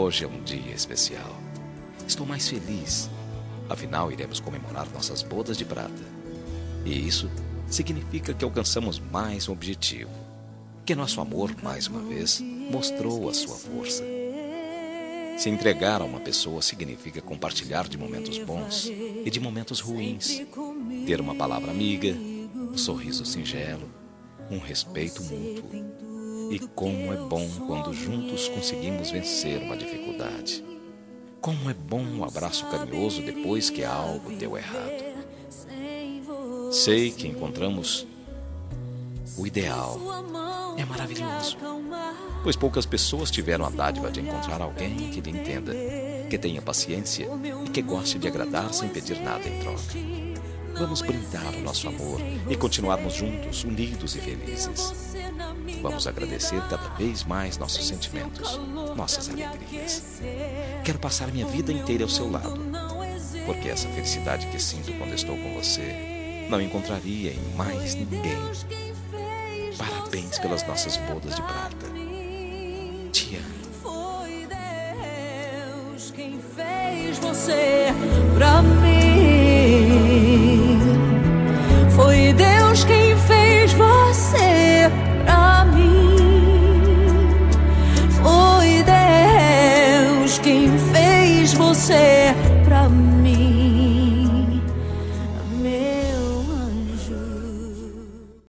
Hoje é um dia especial. Estou mais feliz. Afinal, iremos comemorar nossas bodas de prata. E isso significa que alcançamos mais um objetivo. Que nosso amor, mais uma vez, mostrou a sua força. Se entregar a uma pessoa significa compartilhar de momentos bons e de momentos ruins. Ter uma palavra amiga, um sorriso singelo, um respeito mútuo. E como é bom quando juntos conseguimos vencer uma dificuldade. Como é bom um abraço carinhoso depois que algo deu errado. Sei que encontramos o ideal. É maravilhoso, pois poucas pessoas tiveram a dádiva de encontrar alguém que lhe entenda, que tenha paciência e que goste de agradar sem pedir nada em troca. Vamos brindar o nosso amor e continuarmos juntos, unidos e felizes. Vamos agradecer cada vez mais nossos sentimentos, nossas alegrias. Quero passar minha vida inteira ao seu lado, porque essa felicidade que sinto quando estou com você não encontraria em mais ninguém. Parabéns pelas nossas bodas de prata. Te amo. Foi Deus quem fez você pra mim.